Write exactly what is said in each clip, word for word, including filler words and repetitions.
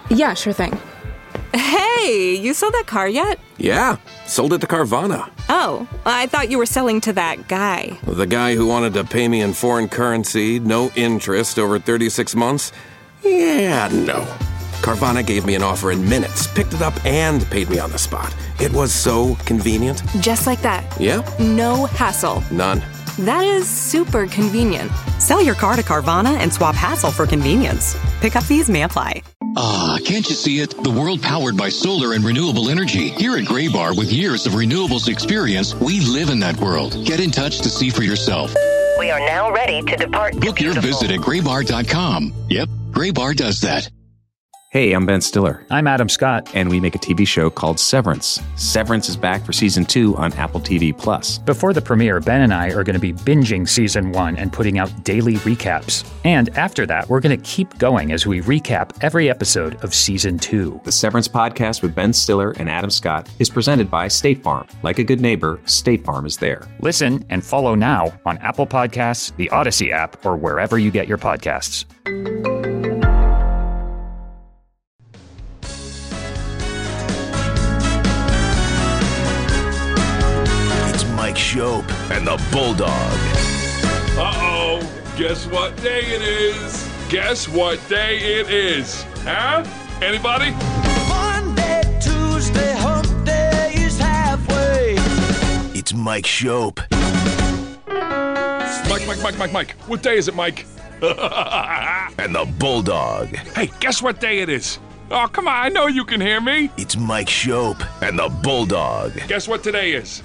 Yeah, sure thing. Hey, you sold that car yet? Yeah, sold it to Carvana. Oh, I thought you were selling to that guy. The guy who wanted to pay me in foreign currency, no interest, over thirty-six months? Yeah, no. Carvana gave me an offer in minutes, picked it up, and paid me on the spot. It was so convenient. Just like that. Yep. No hassle. None. That is super convenient. Sell your car to Carvana and swap hassle for convenience. Pickup fees may apply. Ah, can't you see it? The world powered by solar and renewable energy. Here at Graybar, with years of renewables experience, we live in that world. Get in touch to see for yourself. We are now ready to depart. Book your visit at graybar dot com. Yep, Graybar does that. Hey, I'm Ben Stiller. I'm Adam Scott. And we make a T V show called Severance. Severance is back for season two on Apple T V Plus. Before the premiere, Ben and I are going to be binging season one and putting out daily recaps. And after that, we're going to keep going as we recap every episode of season two. The Severance podcast with Ben Stiller and Adam Scott is presented by State Farm. Like a good neighbor, State Farm is there. Listen and follow now on Apple Podcasts, the Odyssey app, or wherever you get your podcasts. Mike Shope and the Bulldog. Uh-oh. Guess what day it is? Guess what day it is? Huh? Anybody? Monday, Tuesday, hump day is halfway. It's Mike Shope. Mike, Mike, Mike, Mike, Mike. What day is it, Mike? And the Bulldog. Hey, guess what day it is? Oh, come on. I know you can hear me. It's Mike Shope and the Bulldog. Guess what today is?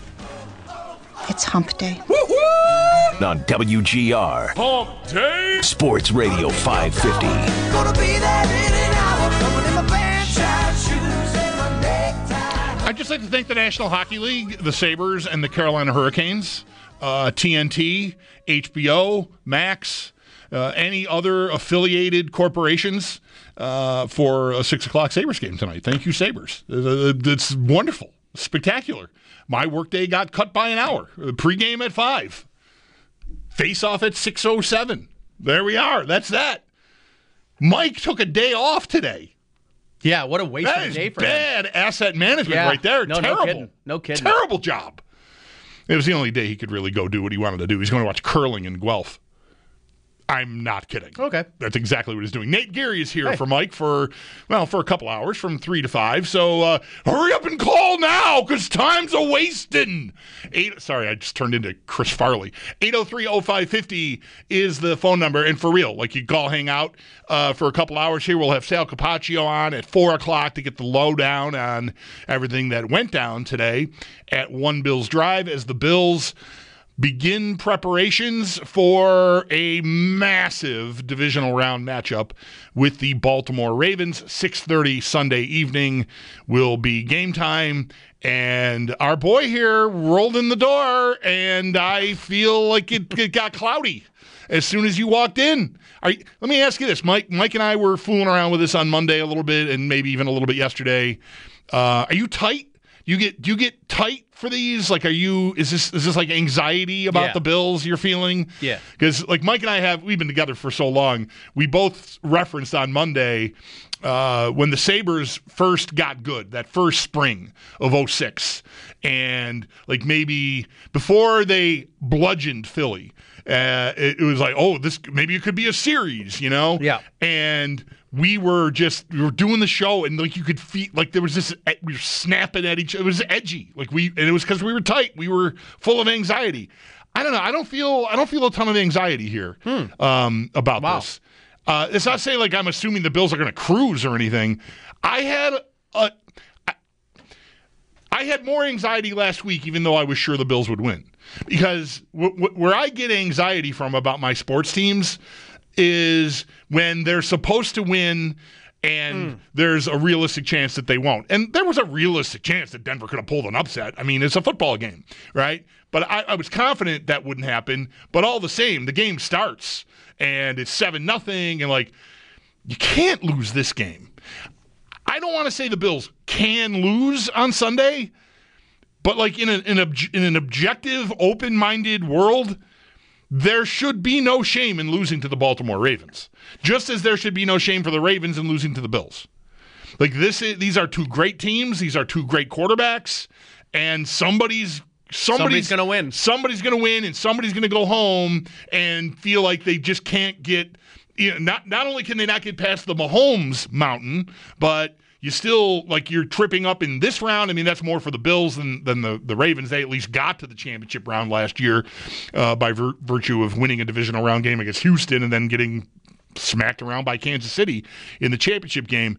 It's hump day. Woo-hoo! On W G R. Hump day. Sports Radio five fifty. Gonna be there in an hour. Going in my franchise shoes and my necktie. I'd just like to thank the National Hockey League, the Sabres, and the Carolina Hurricanes, uh, T N T, H B O, Max, uh, any other affiliated corporations uh, for a six o'clock Sabres game tonight. Thank you, Sabres. Uh, it's wonderful. Spectacular. My workday got cut by an hour. Pre-game at five. Face-off at six oh seven. There we are. That's that. Mike took a day off today. Yeah, what a waste that of a day for bad him. asset management yeah. right there. No, Terrible. no kidding. No kidding. Terrible job. It was the only day he could really go do what he wanted to do. He's going to watch curling in Guelph. I'm not kidding. Okay. That's exactly what he's doing. Nate Geary is here hey. for Mike for, well, for a couple hours, from three to five. So uh, hurry up and call now, because time's a-wasting. Eight, sorry, I just turned into Chris Farley. eight oh three oh five fifty is the phone number. And for real, like, you call, hang out uh, for a couple hours here. We'll have Sal Capaccio on at four o'clock to get the lowdown on everything that went down today at One Bills Drive as the Bills begin preparations for a massive divisional round matchup with the Baltimore Ravens. six thirty Sunday evening will be game time, and our boy here rolled in the door, and I feel like it, it got cloudy as soon as you walked in. Are you, let me ask you this. Mike Mike and I were fooling around with this on Monday a little bit, and maybe even a little bit yesterday. Uh, are you tight? You get do you get tight for these? Like, are you? Is this is this like anxiety about yeah. the Bills you're feeling? Yeah. Because like Mike and I have, we've been together for so long. We both referenced on Monday uh, when the Sabres first got good, that first spring of oh six, and like maybe before they bludgeoned Philly, uh, it, it was like, oh, this maybe it could be a series, you know? Yeah. And we were just, we were doing the show, and like you could feel, like there was this, we were snapping at each other. It was edgy. Like we, and it was because we were tight. We were full of anxiety. I don't know. I don't feel, I don't feel a ton of anxiety here hmm. um, about wow. this. Uh, it's not saying like I'm assuming the Bills are going to cruise or anything. I had a, I, I had more anxiety last week, even though I was sure the Bills would win. Because w- w- where I get anxiety from about my sports teams is when they're supposed to win and mm. there's a realistic chance that they won't. And there was a realistic chance that Denver could have pulled an upset. I mean, it's a football game, right? But I, I was confident that wouldn't happen. But all the same, the game starts, and it's seven nothing, and, like, you can't lose this game. I don't want to say the Bills can lose on Sunday, but, like, in, a, in, a, in an objective, open-minded world, there should be no shame in losing to the Baltimore Ravens, just as there should be no shame for the Ravens in losing to the Bills. Like this, is, these are two great teams. These are two great quarterbacks, and somebody's somebody's, somebody's going to win. Somebody's going to win, and somebody's going to go home and feel like they just can't get. You know, not not only can they not get past the Mahomes mountain, but you still like you're tripping up in this round. I mean, that's more for the Bills than than the, the Ravens. They at least got to the championship round last year uh, by vir- virtue of winning a divisional round game against Houston and then getting smacked around by Kansas City in the championship game.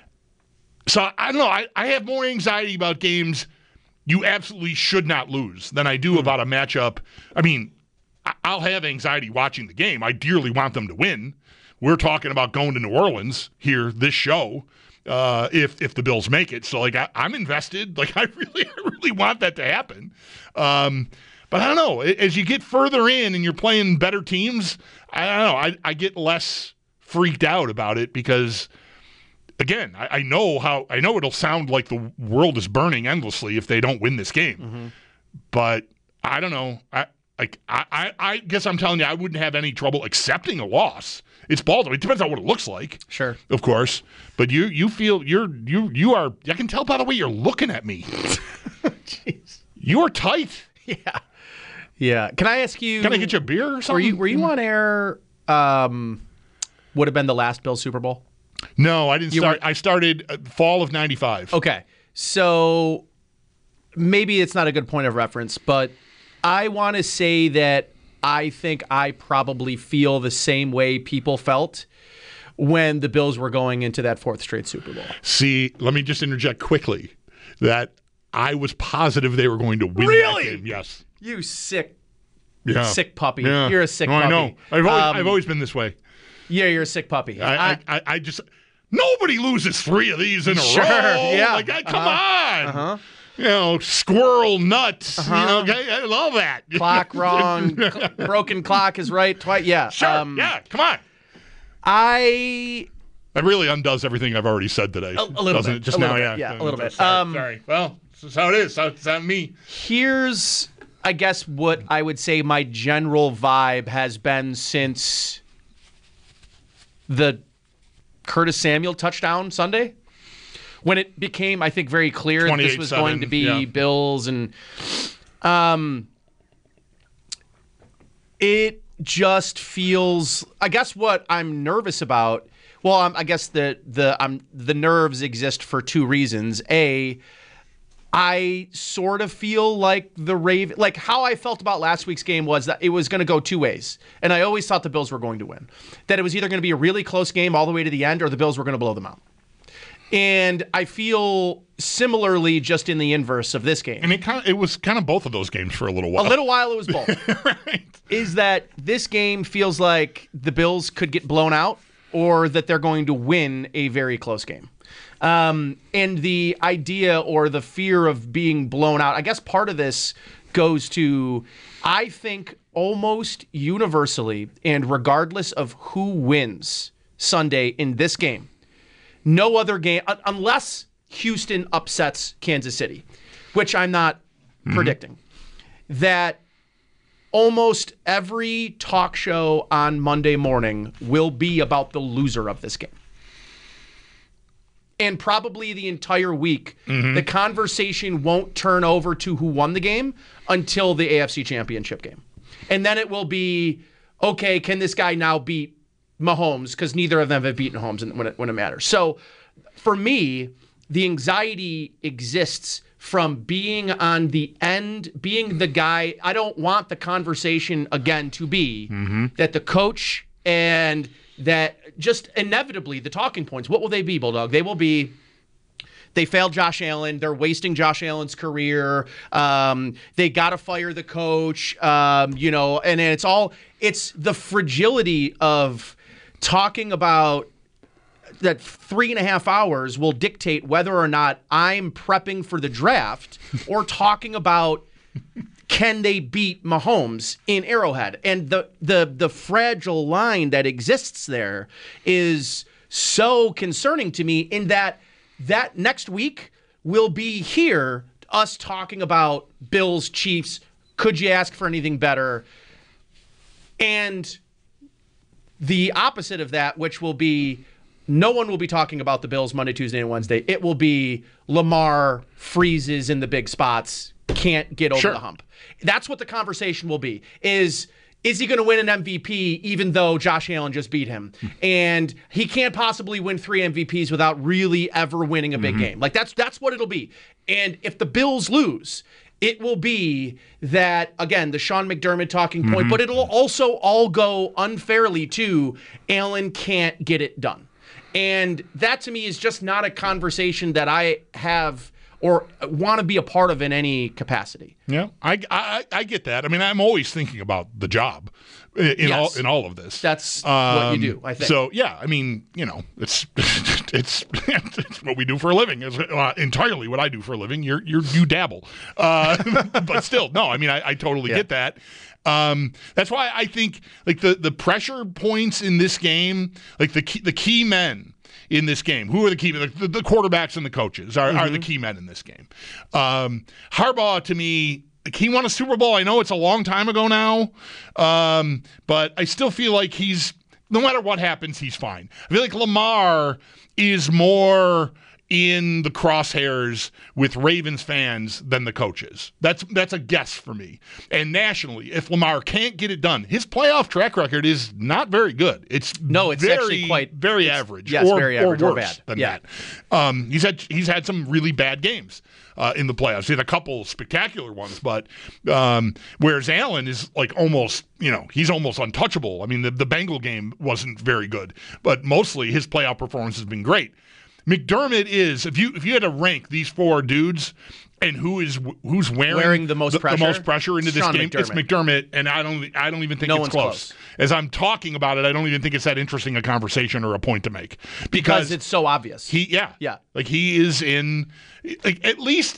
So I don't know. I, I have more anxiety about games you absolutely should not lose than I do mm-hmm. about a matchup. I mean, I, I'll have anxiety watching the game. I dearly want them to win. We're talking about going to New Orleans here, this show, uh, if if the Bills make it. So, like, I, I'm invested. Like, I really, I really want that to happen. Um, but I don't know. As you get further in and you're playing better teams, I don't know. I, I get less freaked out about it because, again, I, I know how I know it'll sound like the world is burning endlessly if they don't win this game. Mm-hmm. But I don't know. I like I, I, I guess I'm telling you, I wouldn't have any trouble accepting a loss. It's Baltimore. It depends on what it looks like. Sure. Of course. But you you feel you're you you are I can tell by the way you're looking at me. Jeez. You are tight. Yeah. Yeah. Can I ask you Can I get you a beer or something? Were you were you on air um would have been the last Bills Super Bowl? No, I didn't you start were... I started uh, fall of ninety-five. Okay. So maybe it's not a good point of reference, but I want to say that I think I probably feel the same way people felt when the Bills were going into that fourth straight Super Bowl. See, let me just interject quickly that I was positive they were going to win really? that game. Yes. You sick, yeah. sick puppy. Yeah. You're a sick no, puppy. I know. I've always, um, I've always been this way. Yeah, you're a sick puppy. I, I, I, I just nobody loses three of these in a sure, row. Yeah. Like, come uh-huh. on. Uh-huh. You know, squirrel nuts. Uh-huh. You know, I, I love that. Clock wrong. cl- broken clock is right twice. Yeah. Sure. Um, yeah. Come on. I. That really undoes everything I've already said today. A, a little doesn't bit. It? Just a now, bit, yeah. Yeah, a little bit. Sorry. Um, sorry. Well, this is how it is. It's not me. Here's, I guess, what I would say my general vibe has been since the Curtis Samuel touchdown Sunday. When it became, I think, very clear that this was going to be yeah. Bills, and um, it just feels. I guess what I'm nervous about. Well, I'm, I guess the the I'm the nerves exist for two reasons. A, I sort of feel like the Raven, like how I felt about last week's game was that it was going to go two ways, and I always thought the Bills were going to win. That it was either going to be a really close game all the way to the end, or the Bills were going to blow them out. And I feel similarly just in the inverse of this game. And it kind of, it was kind of both of those games for a little while. A little while it was both. Right. Is that this game feels like the Bills could get blown out or that they're going to win a very close game. Um, and the idea or the fear of being blown out, I guess part of this goes to, I think almost universally, and regardless of who wins Sunday in this game, no other game, unless Houston upsets Kansas City, which I'm not mm-hmm. predicting, that almost every talk show on Monday morning will be about the loser of this game. And probably the entire week, mm-hmm. the conversation won't turn over to who won the game until the A F C Championship game. And then it will be, okay, can this guy now beat Mahomes, because neither of them have beaten Mahomes when it, when it matters. So for me, the anxiety exists from being on the end, being the guy. I don't want the conversation again to be mm-hmm. that the coach and that just inevitably the talking points, what will they be, Bulldog? They will be, they failed Josh Allen. They're wasting Josh Allen's career. Um, they got to fire the coach, um, you know, and it's all, it's the fragility of talking about that three and a half hours will dictate whether or not I'm prepping for the draft or talking about can they beat Mahomes in Arrowhead. And the the the fragile line that exists there is so concerning to me in that that next week will be here, us talking about Bills, Chiefs, could you ask for anything better? And the opposite of that, which will be, no one will be talking about the Bills Monday, Tuesday, and Wednesday. It will be Lamar freezes in the big spots, can't get over Sure. the hump. That's what the conversation will be, is is he going to win an M V P even though Josh Allen just beat him? And he can't possibly win three M V Ps without really ever winning a big mm-hmm. game. Like that's that's what it'll be. And if the Bills lose, it will be that, again, the Sean McDermott talking point, mm-hmm. but it'll also all go unfairly to Allen can't get it done. And that to me is just not a conversation that I have or want to be a part of in any capacity. Yeah, I, I I get that. I mean, I'm always thinking about the job in yes. all in all of this. That's um, what you do, I think. So yeah, I mean, you know, it's it's it's what we do for a living. It's uh, entirely what I do for a living. You're you you dabble, uh, but still, no. I mean, I, I totally yeah. get that. Um, that's why I think like the the pressure points in this game, like the key, the key men in this game. Who are the key? The, the quarterbacks and the coaches are, mm-hmm. are the key men in this game. Um, Harbaugh, to me, like, he won a Super Bowl. I know it's a long time ago now, um, but I still feel like he's, no matter what happens, he's fine. I feel like Lamar is more in the crosshairs with Ravens fans than the coaches. That's that's a guess for me. And nationally, if Lamar can't get it done, his playoff track record is not very good. It's no, it's very, actually quite very average. Yes, or, very average or, or worse bad. Than yeah. that. Um, he's had he's had some really bad games uh, in the playoffs. He had a couple spectacular ones, but um, whereas Allen is like almost, you know, he's almost untouchable. I mean, the, the Bengal game wasn't very good, but mostly his playoff performance has been great. McDermott is, if you if you had to rank these four dudes and who is who's wearing, wearing the most the, pressure, the most pressure into this Sean game, McDermott. it's McDermott, and I don't I don't even think no it's one's close. close. As I'm talking about it, I don't even think it's that interesting a conversation or a point to make because, because it's so obvious. He yeah yeah like he is in like at least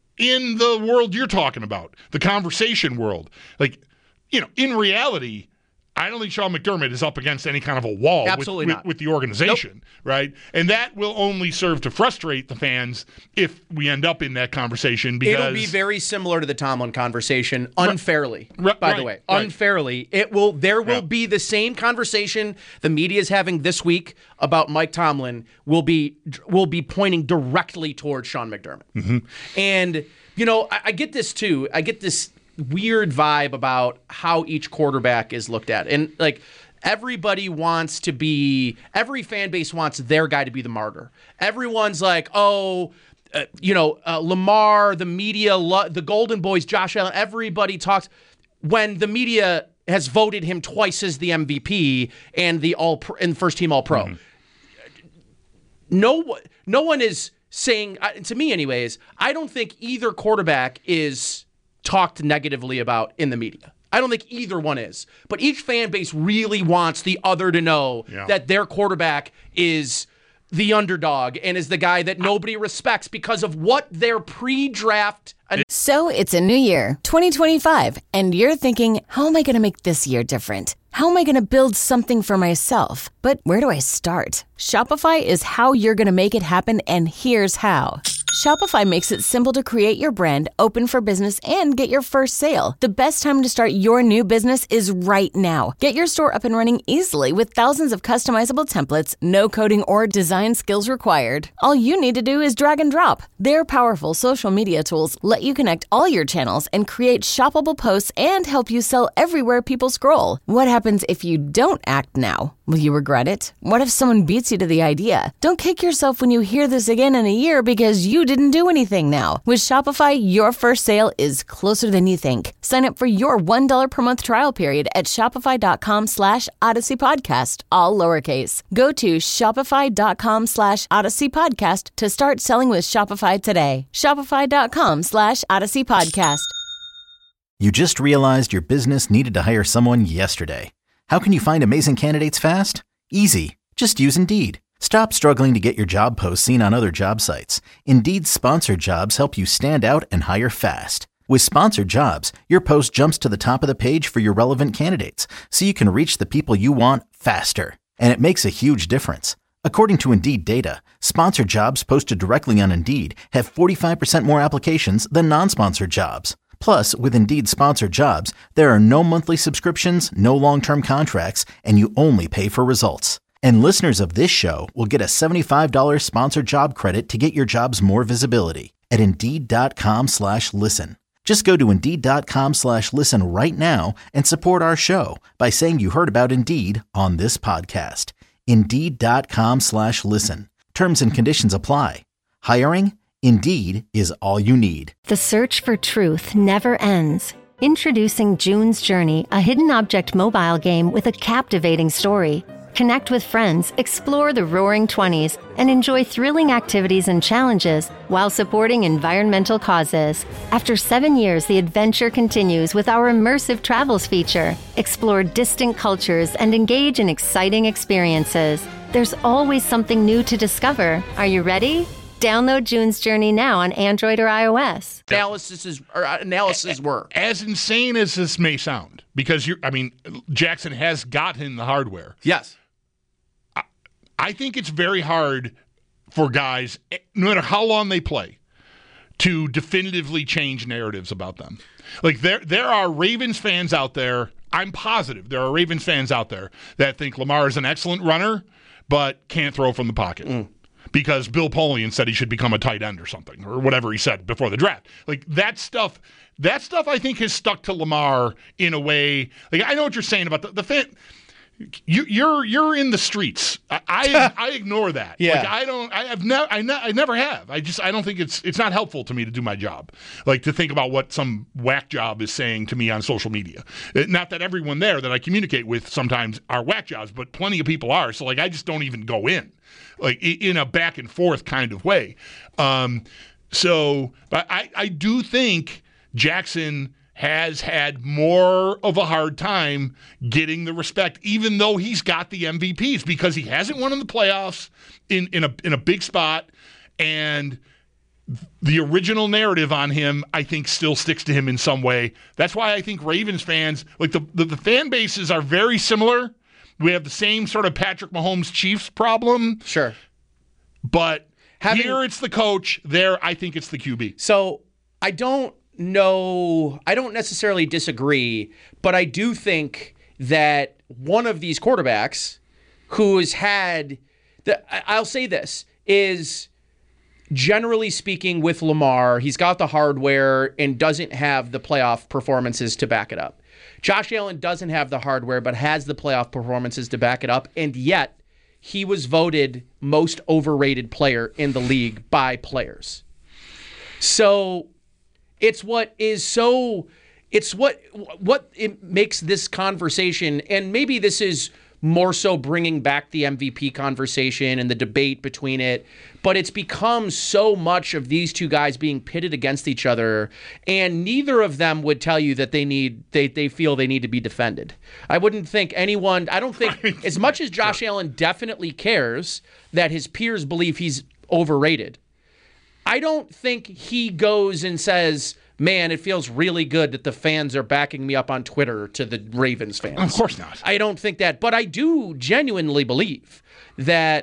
in the world you're talking about, the conversation world. Like, you know, in reality, I don't think Sean McDermott is up against any kind of a wall Absolutely with, not. with, with the organization, nope. right? And that will only serve to frustrate the fans if we end up in that conversation. Because it'll be very similar to the Tomlin conversation, unfairly. Right, by right, the way, right. unfairly, it will. There will yeah. be the same conversation the media is having this week about Mike Tomlin will be will be pointing directly towards Sean McDermott. Mm-hmm. And you know, I, I get this too. I get this weird vibe about how each quarterback is looked at. And like everybody wants to be, every fan base wants their guy to be the martyr. Everyone's like, oh, uh, you know, uh, Lamar, the media, lo- the Golden Boys, Josh Allen, everybody talks when the media has voted him twice as the M V P and the all pro, and first team all pro. Mm-hmm. No, no one is saying, uh, to me anyways, I don't think either quarterback is talked negatively about in the media. I don't think either one is. But each fan base really wants the other to know yeah. that their quarterback is the underdog and is the guy that nobody respects because of what their pre-draft. So it's a new year, twenty twenty-five, and you're thinking, how am I going to make this year different? How am I going to build something for myself? But where do I start? Shopify is how you're going to make it happen, and here's how. Shopify makes it simple to create your brand, open for business, and get your first sale. The best time to start your new business is right now. Get your store up and running easily with thousands of customizable templates, no coding or design skills required. All you need to do is drag and drop. Their powerful social media tools let you connect all your channels and create shoppable posts and help you sell everywhere people scroll. What happens if you don't act now? Will you regret it? What if someone beats you to the idea? Don't kick yourself when you hear this again in a year because you didn't do anything now. With Shopify, your first sale is closer than you think. Sign up for your one dollar per month trial period at shopify.com slash Odyssey Podcast, all lowercase. Go to shopify.com slash Odyssey Podcast to start selling with Shopify today. Shopify.com slash Odyssey Podcast. You just realized your business needed to hire someone yesterday. How can you find amazing candidates fast? Easy. Just use Indeed. Stop struggling to get your job posts seen on other job sites. Indeed's sponsored jobs help you stand out and hire fast. With sponsored jobs, your post jumps to the top of the page for your relevant candidates, so you can reach the people you want faster. And it makes a huge difference. According to Indeed data, sponsored jobs posted directly on Indeed have forty-five percent more applications than non-sponsored jobs. Plus, with Indeed sponsored jobs, there are no monthly subscriptions, no long-term contracts, and you only pay for results. And listeners of this show will get a seventy-five dollars sponsored job credit to get your jobs more visibility at Indeed.com slash listen. Just go to Indeed.com slash listen right now and support our show by saying you heard about Indeed on this podcast. Indeed.com slash listen. Terms and conditions apply. Hiring? Indeed is all you need. The search for truth never ends. Introducing June's Journey, a hidden object mobile game with a captivating story. Connect with friends, explore the Roaring Twenties, and enjoy thrilling activities and challenges while supporting environmental causes. After seven years, the adventure continues with our immersive travels feature. Explore distant cultures and engage in exciting experiences. There's always something new to discover. Are you ready? Download June's Journey now on Android or iOS. Analysis is, or analysis were. As insane as this may sound, because you're, I mean, Jackson has gotten the hardware. Yes. I, I think it's very hard for guys, no matter how long they play, to definitively change narratives about them. Like, there, there are Ravens fans out there, I'm positive there are Ravens fans out there that think Lamar is an excellent runner, but can't throw from the pocket. Mm. Because Bill Polian said he should become a tight end or something, or whatever he said before the draft. Like, that stuff, that stuff I think has stuck to Lamar in a way. Like, I know what you're saying about the, the fan. You, you're you're in the streets. I I, I ignore that. Yeah. Like, I don't. I have never. I, ne- I never have. I just. I don't think it's. It's not helpful to me to do my job. Like, to think about what some whack job is saying to me on social media. Not that everyone there that I communicate with sometimes are whack jobs, but plenty of people are. So, like, I just don't even go in, like, in a back and forth kind of way. Um. So, but I I do think Jackson has had more of a hard time getting the respect, even though he's got the M V Ps, because he hasn't won in the playoffs in, in a in a big spot, and the original narrative on him, I think, still sticks to him in some way. That's why I think Ravens fans, like the, the, the fan bases are very similar. We have the same sort of Patrick Mahomes Chiefs problem. Sure. But Having, here it's the coach. There, I think it's the Q B. So I don't No, I don't necessarily disagree, but I do think that one of these quarterbacks who has had, the, I'll say this, is generally speaking with Lamar, he's got the hardware and doesn't have the playoff performances to back it up. Josh Allen doesn't have the hardware but has the playoff performances to back it up, and yet he was voted most overrated player in the league by players. So It's what is so, it's what what it makes this conversation, and maybe this is more so bringing back the M V P conversation and the debate between it, but it's become so much of these two guys being pitted against each other, and neither of them would tell you that they need, they they feel they need to be defended. I wouldn't think anyone, I don't think, as much as Josh Allen definitely cares that his peers believe he's overrated, I don't think he goes and says, man, it feels really good that the fans are backing me up on Twitter to the Ravens fans. Of course not. I don't think that. But I do genuinely believe that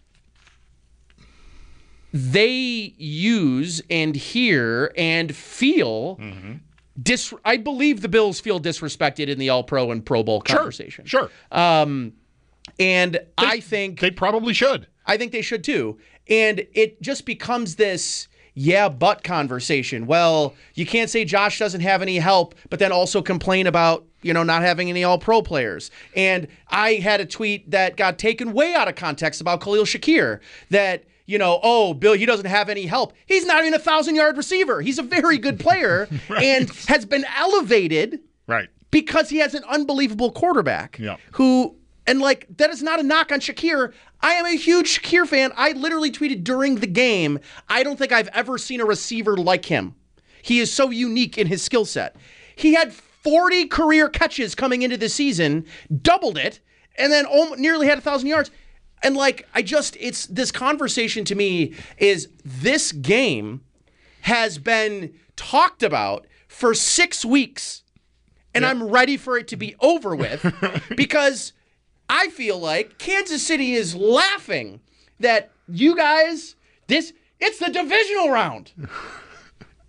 they use and hear and feel mm-hmm. dis- I believe the Bills feel disrespected in the All-Pro and Pro Bowl sure, conversation. Sure. Um, and they, I think they probably should. I think they should too. And it just becomes this yeah, but conversation. Well, you can't say Josh doesn't have any help, but then also complain about, you know, not having any all-pro players. And I had a tweet that got taken way out of context about Khalil Shakir that, you know, oh, Bill, he doesn't have any help. He's not even a thousand-yard receiver. He's a very good player right. and has been elevated right. because he has an unbelievable quarterback yeah. who, and like, that is not a knock on Shakir. I am a huge Shakir fan. I literally tweeted during the game, I don't think I've ever seen a receiver like him. He is so unique in his skill set. He had forty career catches coming into the season, doubled it, and then almost, nearly had one thousand yards. And like, I just, it's, this conversation to me is this game has been talked about for six weeks, and yep. I'm ready for it to be over with because I feel like Kansas City is laughing that you guys, this, it's the divisional round.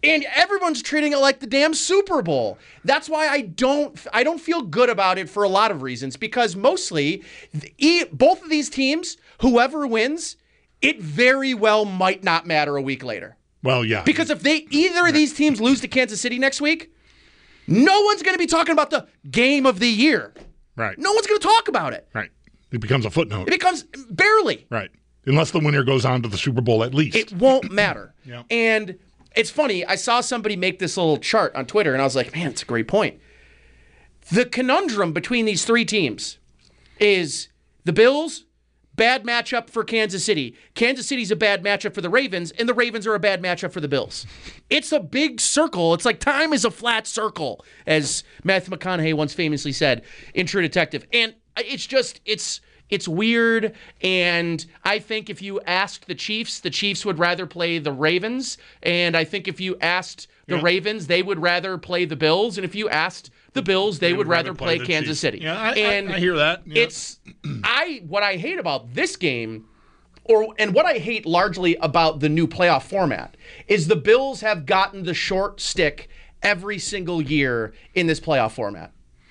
And everyone's treating it like the damn Super Bowl. That's why I don't I don't feel good about it for a lot of reasons, because mostly the, both of these teams, whoever wins, it very well might not matter a week later. Well, yeah. Because if they either of these teams lose to Kansas City next week, no one's going to be talking about the game of the year. Right. No one's going to talk about it. Right. It becomes a footnote. It becomes barely. Right. Unless the winner goes on to the Super Bowl at least. It won't matter. Yeah. And it's funny, I saw somebody make this little chart on Twitter, and I was like, man, it's a great point. The conundrum between these three teams is the Bills, bad matchup for Kansas City. Kansas City's a bad matchup for the Ravens, and the Ravens are a bad matchup for the Bills. It's a big circle. It's like time is a flat circle, as Matthew McConaughey once famously said in True Detective. And it's just, it's it's weird, and I think if you asked the Chiefs, the Chiefs would rather play the Ravens, and I think if you asked the yeah. Ravens, they would rather play the Bills, and if you asked the Bills, they, they would, would rather, rather play, play Kansas Chiefs. City. Yeah, I, and I, I hear that. Yeah. It's I what I hate about this game, or and what I hate largely about the new playoff format, is the Bills have gotten the short stick every single year in this playoff format.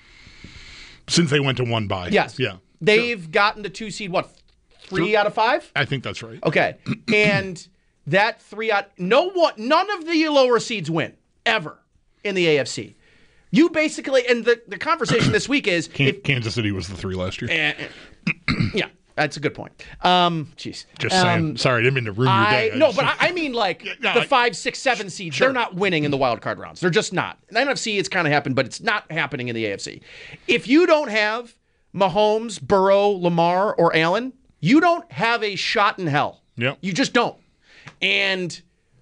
Since they went to one bye. Yes. Yeah. They've sure. gotten the two seed, what, three sure. out of five? I think that's right. Okay. And that three out, no one, none of the lower seeds win, ever, in the A F C. You basically, and the, the conversation this week is... If, Kansas City was the three last year. Uh, yeah, that's a good point. Um, jeez. Just saying. Um, Sorry, I didn't mean to ruin I, your day. No, but I, I mean like no, the I, five, six, seven seeds, sure. they're not winning in the wild card rounds. They're just not. In the N F C, it's kind of happened, but it's not happening in the A F C. If you don't have Mahomes, Burrow, Lamar, or Allen, you don't have a shot in hell. Yep. You just don't. And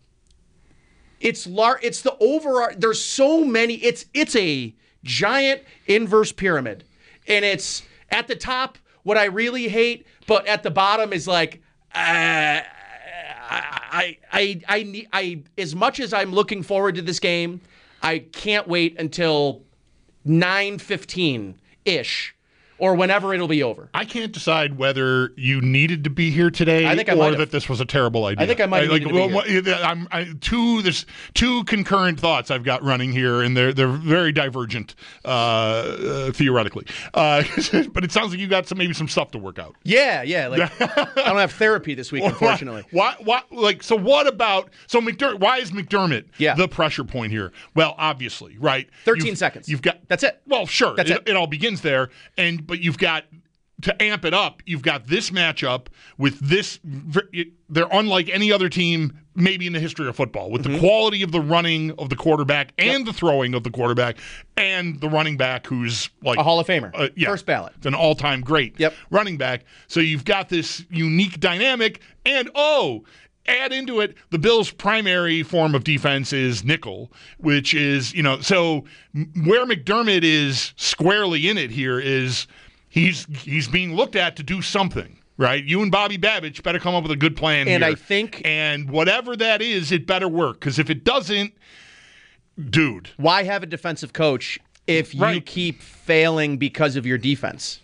it's lar- It's the over. There's so many. It's it's a giant inverse pyramid, and it's at the top what I really hate, but at the bottom is like uh, I I I I need I as much as I'm looking forward to this game, I can't wait until nine fifteen ish. Or whenever it'll be over. I can't decide whether you needed to be here today I think I or might that this was a terrible idea. I think I might like, need to well, be here. I'm, I, two, there's two concurrent thoughts I've got running here, and they're they're very divergent uh, uh, theoretically. Uh, but it sounds like you got some maybe some stuff to work out. Yeah, yeah. Like I don't have therapy this week, unfortunately. Why, why, like, so what about so McDermott? Why is McDermott yeah. the pressure point here? Well, obviously, right? Thirteen you've, seconds. You've got that's it. Well, sure. That's it, it. It all begins there, and but you've got. To amp it up, you've got this matchup with this. They're unlike any other team, maybe in the history of football, with mm-hmm. the quality of the running of the quarterback and yep. the throwing of the quarterback, and the running back who's like a Hall of Famer, uh, yeah, first ballot, an all-time great yep. running back. So you've got this unique dynamic, and oh. Add into it, the Bills' primary form of defense is nickel, which is, you know, so where McDermott is squarely in it here is he's he's being looked at to do something, right? You and Bobby Babich better come up with a good plan and here. I think... And whatever that is, it better work, because if it doesn't, dude. Why have a defensive coach if you right. keep failing because of your defense?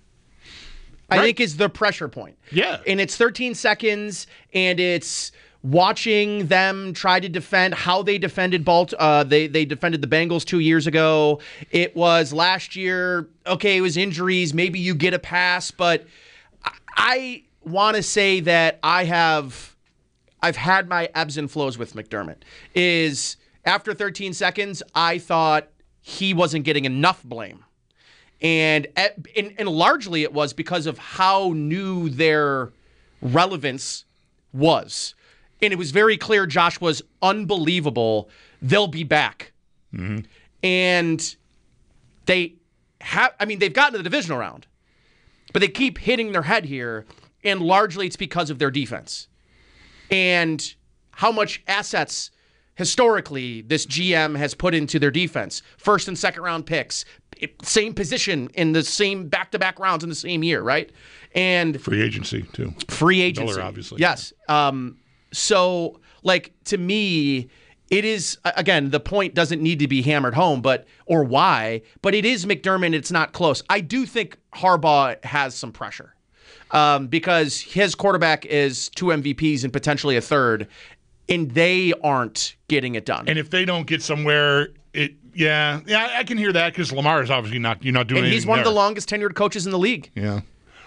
I right. think is the pressure point. Yeah. And it's thirteen seconds, and it's watching them try to defend how they defended Balt. Uh, they they defended the Bengals two years ago. It was last year. Okay, it was injuries. Maybe you get a pass, but I, I want to say that I have I've had my ebbs and flows with McDermott. Is after thirteen seconds, I thought he wasn't getting enough blame. And, and and largely it was because of how new their relevance was. And it was very clear Josh was unbelievable. They'll be back. Mm-hmm. And they have, I mean, they've gotten to the divisional round, but they keep hitting their head here. And largely it's because of their defense. And how much assets historically this G M has put into their defense. First and second round picks. Same position in the same back-to-back rounds in the same year, right? And free agency too. Free agency, Miller, obviously. Yes. Um, so, like to me, it is again the point doesn't need to be hammered home, but or why, but it is McDermott. It's not close. I do think Harbaugh has some pressure um, because his quarterback is two M V Ps and potentially a third. and they aren't getting it done. And if they don't get somewhere, it yeah, yeah, I can hear that because Lamar is obviously not you're not doing and anything. He's one there. of the longest tenured coaches in the league. Yeah.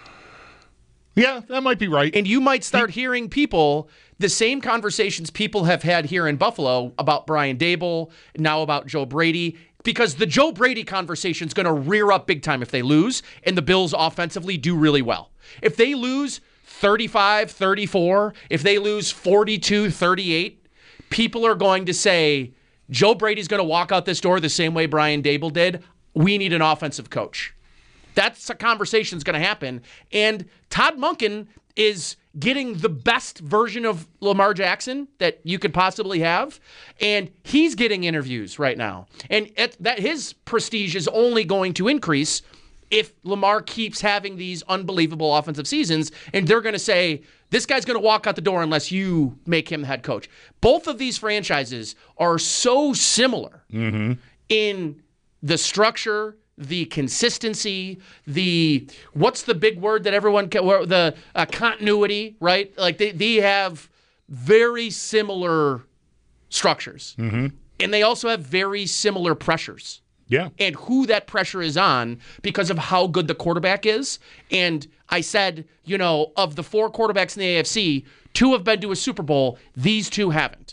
Yeah, that might be right. And you might start he, hearing people, the same conversations people have had here in Buffalo about Brian Daboll, now about Joe Brady, because the Joe Brady conversation is going to rear up big time if they lose, and the Bills offensively do really well. If they lose thirty-five thirty-four, if they lose forty-two thirty-eight, people are going to say, Joe Brady's going to walk out this door the same way Brian Daboll did. We need an offensive coach. That's a conversation that's going to happen. And Todd Monken is getting the best version of Lamar Jackson that you could possibly have. And he's getting interviews right now. And it, that his prestige is only going to increase if Lamar keeps having these unbelievable offensive seasons. And they're going to say, this guy's going to walk out the door unless you make him the head coach. Both of these franchises are so similar mm-hmm. in the structure, the consistency, the what's the big word that everyone the uh, continuity, right? Like they they have very similar structures, mm-hmm. and they also have very similar pressures. Yeah, and who that pressure is on because of how good the quarterback is. And I said, you know, of the four quarterbacks in the A F C, two have been to a Super Bowl. These two haven't.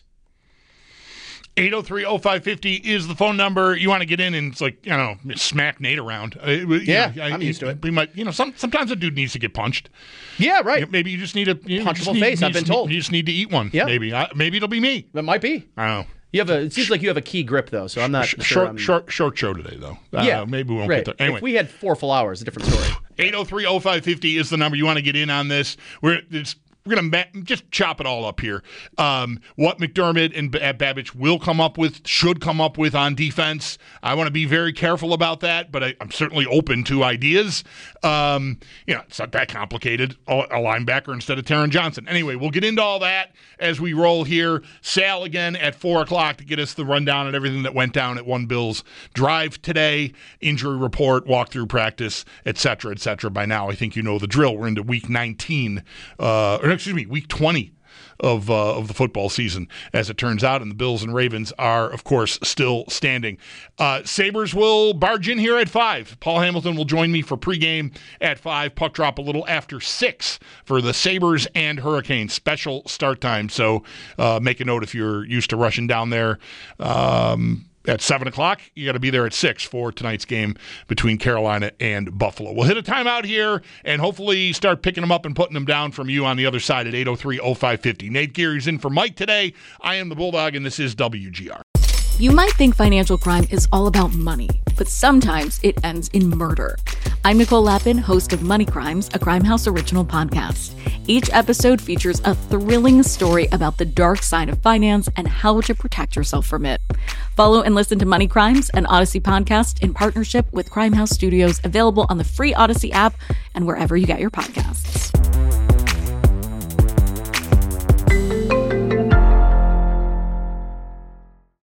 eight oh three oh five five oh is the phone number. You want to get in and it's like, you know, smack Nate around. Uh, yeah, know, I'm I, used to it. We might, you know, some, sometimes a dude needs to get punched. Yeah, right. You know, maybe you just need a you know, punchable need, face. You I've been just, told. You just need to eat one. Yeah. Maybe. I, maybe it'll be me. That might be. I don't know. You have a. It seems like you have a key grip though, so I'm not short, sure. I'm... Short, short show today though. Uh, yeah, maybe we won't right. get there. Anyway, if we had four full hours, a different story. eight oh three oh five five oh is the number. You want to get in on this? We're it's. We're going to just chop it all up here. Um, what McDermott and Babich will come up with, should come up with on defense. I want to be very careful about that, but I, I'm certainly open to ideas. Um, you know, it's not that complicated. A, a linebacker instead of Taron Johnson. Anyway, we'll get into all that as we roll here. Sal again at four o'clock to get us the rundown on everything that went down at One Bills Drive today. Injury report, walkthrough practice, et cetera, et cetera. By now, I think you know the drill. We're into week nineteen. Uh, or excuse me, week twenty of uh, of the football season, as it turns out, and the Bills and Ravens are, of course, still standing. Uh, Sabres will barge in here at five. Paul Hamilton will join me for pregame at five. Puck drop a little after six for the Sabres and Hurricanes. Special start time, so uh, make a note if you're used to rushing down there. Um, At seven o'clock, you got to be there at six for tonight's game between Carolina and Buffalo. We'll hit a timeout here and hopefully start picking them up and putting them down from you on the other side at eight oh three oh five five oh. Nate Geary's in for Mike today. I am the Bulldog, and this is W G R. You might think financial crime is all about money, but sometimes it ends in murder. I'm Nicole Lappin, host of Money Crimes, a Crime House original podcast. Each episode features a thrilling story about the dark side of finance and how to protect yourself from it. Follow and listen to Money Crimes, an Odyssey podcast in partnership with Crime House Studios, available on the free Odyssey app and wherever you get your podcasts.